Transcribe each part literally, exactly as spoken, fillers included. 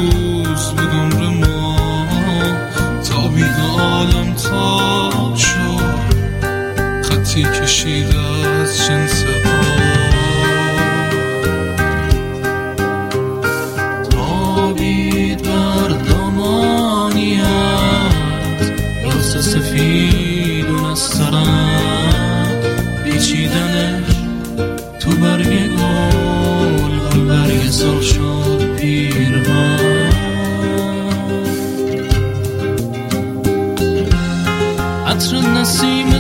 روز بود عمر ما، تابید عالم تاب شد، خطی کشید از جنس تابید بر دامانی از راست سفیدون از سرم، پیچیدنش تو برگ گل، گل برگ سر شد پیرهن. عطر نسیم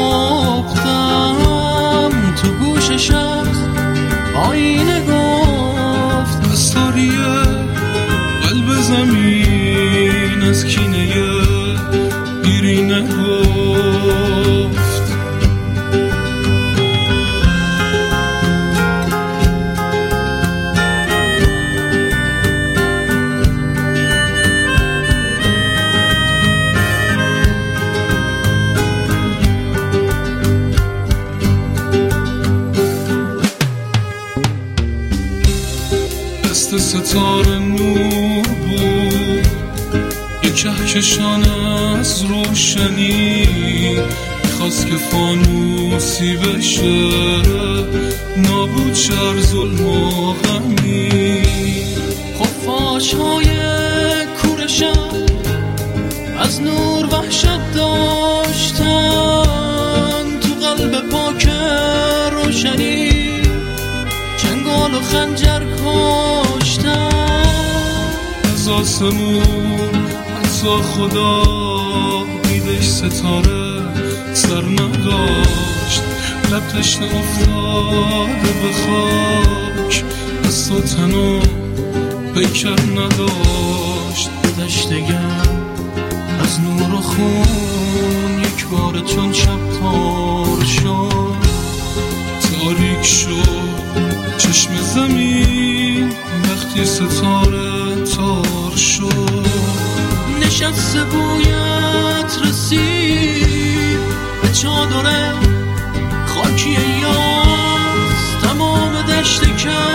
صبحدم تو گوشش است، آینه گفت استوریه قلب زمین از کینه بیرینه گفت. دست ستاره نور بود، یک کهکشان از روشنی، میخواست که فانوسی بشه، نابود شر ظلم و غمی. خفاش های کورشم از نور وحشت داشتن، تو قلب پاک روشنی چنگال و خنجر کاشتن. از آسمون حتی خدا دیدش ستاره سر نداشت، لب تشنه افتاده به خاک، از تو تنو پیکر نداشت. دشتگم از نور و خون یک بار چون شب تار شد، تاریک شد چشم زمین وقتی ستاره تار شد. نشسته بویت رسید به چادر خاکی یاس، تمام دشت کرد